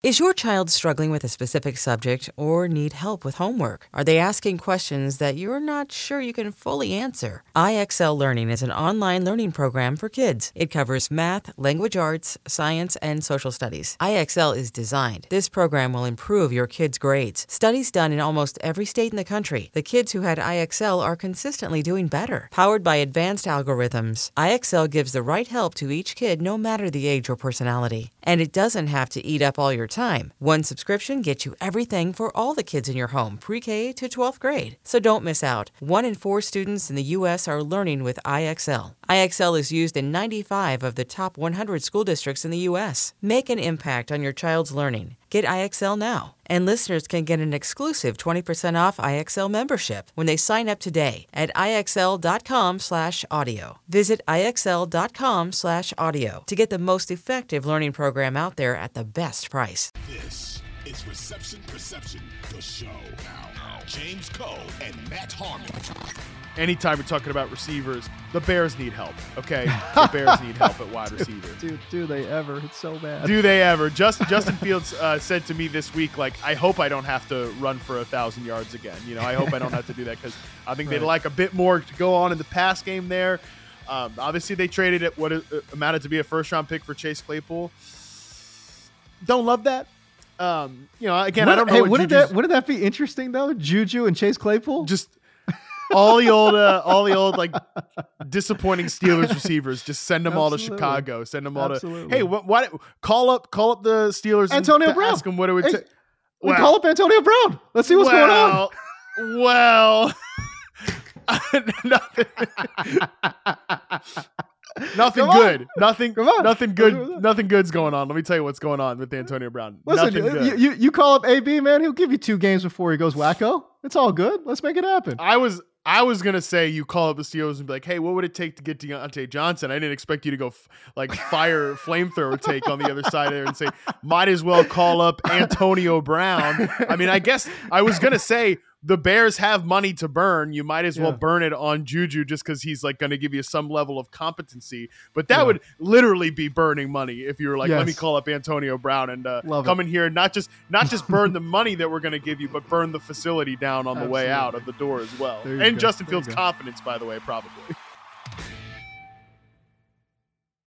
Is your child struggling with a specific subject or need help with homework? Are they asking questions that you're not sure you can fully answer? IXL Learning is an online learning program for kids. It covers math, language arts, science, and social studies. IXL is designed. This program will improve your kids' grades. Studies done in almost every state in the country. The kids who had IXL are consistently doing better. Powered by advanced algorithms, IXL gives the right help to each kid no matter the age or personality. And it doesn't have to eat up all your time. One subscription gets you everything for all the kids in your home, pre-K to 12th grade. So don't miss out. 1 in 4 students in the U.S. are learning with IXL. IXL is used in 95 of the top 100 school districts in the U.S. Make an impact on your child's learning. Get IXL now. And listeners can get an exclusive 20% off IXL membership when they sign up today at IXL.com/audio. Visit IXL.com/audio to get the most effective learning program out there at the best price. This is Reception Perception, the show. Now, James Koh and Matt Harmon. Anytime we're talking about receivers, the Bears need help, okay? The Bears need help at wide receiver. Do they ever? It's so bad. Do they ever? Justin Fields said to me this week, like, I hope I don't have to run for 1,000 yards again. You know, I hope I don't have to do that because I think they'd like a bit more to go on in the pass game there. Obviously, they traded it what amounted to be a first-round pick for Chase Claypool. Don't love that. You know, again, I don't know. Hey, wouldn't that be interesting though? Juju and Chase Claypool, just all the old like disappointing Steelers receivers. Just send them all to Chicago. Send them all to. Hey, why call up the Steelers? Antonio Brown. Ask them what it would take. We call up Antonio Brown. Let's see what's going on. Well, nothing good. Nothing good. Nothing good's going on. Let me tell you what's going on with Antonio Brown. Listen, you call up AB, man. He'll give you 2 games before he goes wacko. It's all good. Let's make it happen. I was gonna say you call up the Steelers and be like, hey, what would it take to get Deontay Johnson? I didn't expect you to go fire flamethrower take on the other side there and say might as well call up Antonio Brown. I mean, I guess I was gonna say the Bears have money to burn. You might as well burn it on Juju just because he's like going to give you some level of competency. But that would literally be burning money if you were like, let me call up Antonio Brown and come in here and not just burn the money that we're going to give you, but burn the facility down on the way out of the door as well. And Justin Fields' confidence, by the way, probably.